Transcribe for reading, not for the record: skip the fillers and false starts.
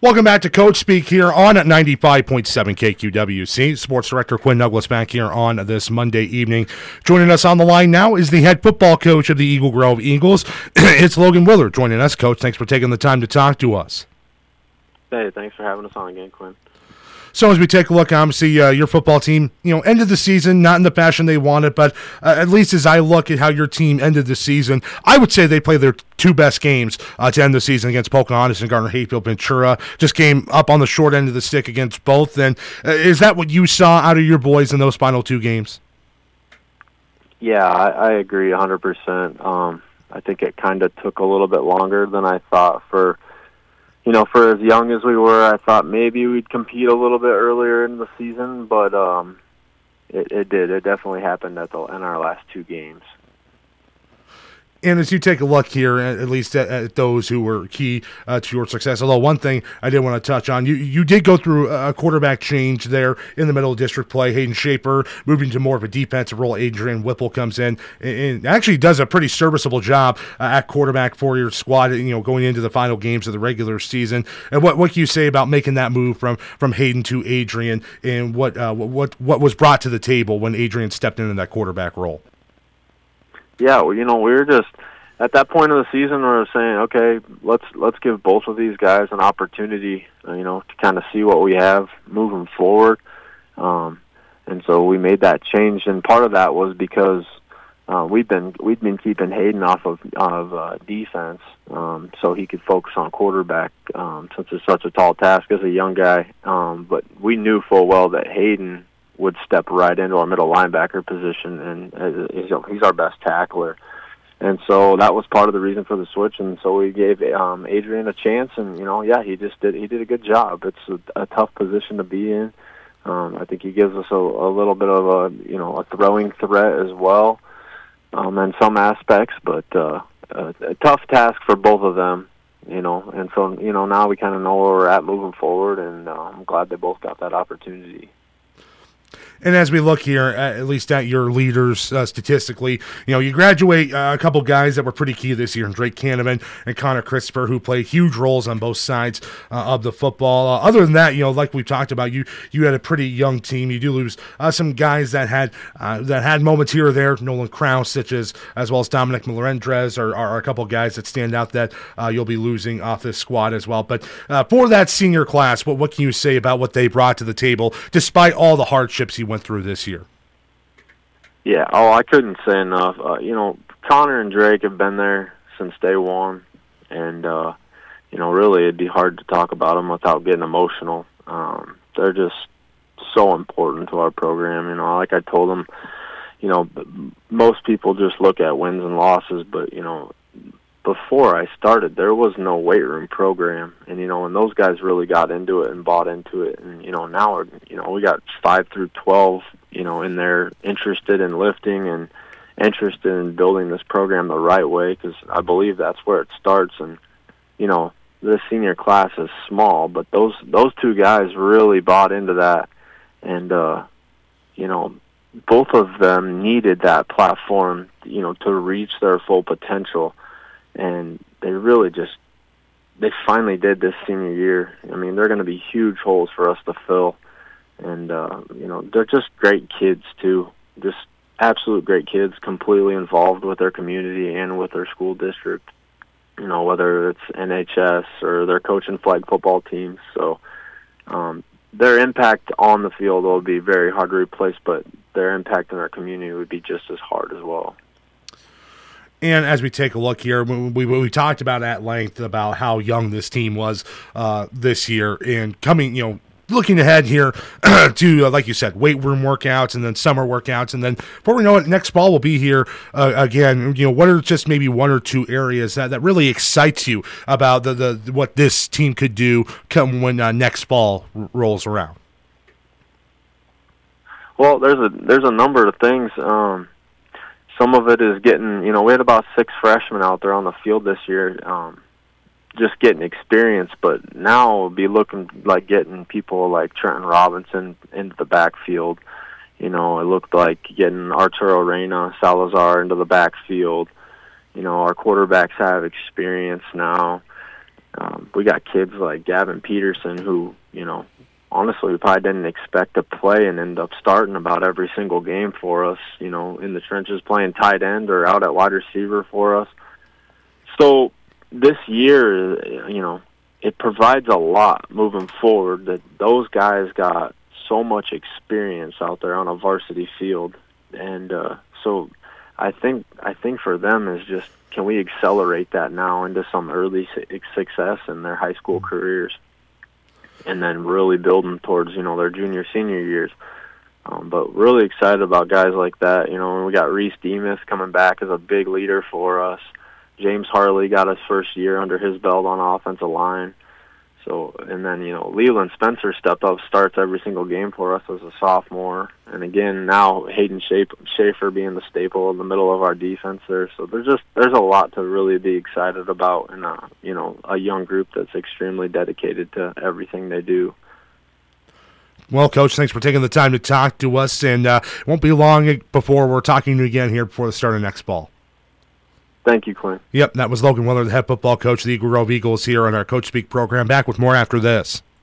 Welcome back to Coach Speak here on 95.7 KQWC. Sports Director Quinn Douglas back here on this Monday evening. Joining us on the line now is the head football coach of the Eagle Grove Eagles. It's Logan Willard joining us. Coach, thanks for taking the time to talk to us. Hey, thanks for having us on again, Quinn. So as we take a look, obviously, your football team, ended the season not in the fashion they wanted, but at least as I look at how your team ended the season, I would say they played their two best games to end the season against Pocahontas and Gardner Hayfield. Ventura just came up on the short end of the stick against both. And is that what you saw out of your boys in those final two games? Yeah, I agree 100%. I think it kind of took a little bit longer than I thought for as young as we were. I thought maybe we'd compete a little bit earlier in the season, but it did. It definitely happened in our last two games. And as you take a look here, at least at those who were key to your success, although one thing I did want to touch on, you did go through a quarterback change there in the middle of district play. Hayden Shaper moving to more of a defensive role. Adrian Whipple comes in and actually does a pretty serviceable job at quarterback for your squad, going into the final games of the regular season. And what can you say about making that move from Hayden to Adrian, and what was brought to the table when Adrian stepped into that quarterback role? Yeah, we were just at that point of the season we were saying, okay, let's give both of these guys an opportunity, to kind of see what we have moving forward. And so we made that change, and part of that was because we'd been keeping Hayden off of defense, so he could focus on quarterback, since it's such a tall task as a young guy. But we knew full well that Hayden would step right into our middle linebacker position, and he's our best tackler. And so that was part of the reason for the switch, and so we gave Adrian a chance, and he did a good job. It's a tough position to be in. I think he gives us a little bit of a throwing threat as well, in some aspects, but a tough task for both of them. And so now we kind of know where we're at moving forward, and I'm glad they both got that opportunity. And as we look here, at least at your leaders statistically, you graduate a couple guys that were pretty key this year, Drake Canavan and Connor Christopher, who played huge roles on both sides of the football. Other than that, like we've talked about, you had a pretty young team. You do lose some guys that had moments here or there. Nolan Krause, such as well as Dominic Melendrez, are a couple guys that stand out that you'll be losing off this squad as well. But for that senior class, what can you say about what they brought to the table, despite all the hardships you went through this year? Yeah, I couldn't say enough. Connor and Drake have been there since day one, and really it'd be hard to talk about them without getting emotional. They're just so important to our program. Like I told them, most people just look at wins and losses, but before I started, there was no weight room program, and and those guys really got into it and bought into it, and now we got 5 through 12, in there interested in lifting and interested in building this program the right way, because I believe that's where it starts. And this senior class is small, but those two guys really bought into that, and both of them needed that platform, to reach their full potential. And they really they finally did this senior year. I mean, they're going to be huge holes for us to fill. And, they're just great kids, too. Just absolute great kids, completely involved with their community and with their school district, whether it's NHS or they're coaching flag football teams. So their impact on the field will be very hard to replace, but their impact in our community would be just as hard as well. And as we take a look here, we talked about at length about how young this team was this year, and coming, looking ahead here to, like you said, weight room workouts and then summer workouts. And then before we know it, next fall will be here again. What are just maybe one or two areas that really excites you about the what this team could do come when next fall rolls around? Well, there's a number of things. Some of it is getting, we had about 6 freshmen out there on the field this year, just getting experience, but now we'll be looking like getting people like Trenton Robinson into the backfield. It looked like getting Arturo Reyna, Salazar into the backfield. Our quarterbacks have experience now. We got kids like Gavin Peterson who, honestly, we probably didn't expect to play and end up starting about every single game for us, in the trenches playing tight end or out at wide receiver for us. So this year, it provides a lot moving forward that those guys got so much experience out there on a varsity field. And so I think for them is just, can we accelerate that now into some early success in their high school careers, and then really build them towards, their junior, senior years. But really excited about guys like that. We got Reese Demas coming back as a big leader for us. James Harley got his first year under his belt on offensive line. So, and then, Leland Spencer stepped up, starts every single game for us as a sophomore. And again, now Hayden Schaefer being the staple in the middle of our defense there. So there's a lot to really be excited about, and a young group that's extremely dedicated to everything they do. Well, Coach, thanks for taking the time to talk to us, and it won't be long before we're talking to you again here before the start of next fall. Thank you, Clint. Yep, that was Logan Weller, the head football coach of the Eagle Grove Eagles, here on our Coach Speak program. Back with more after this.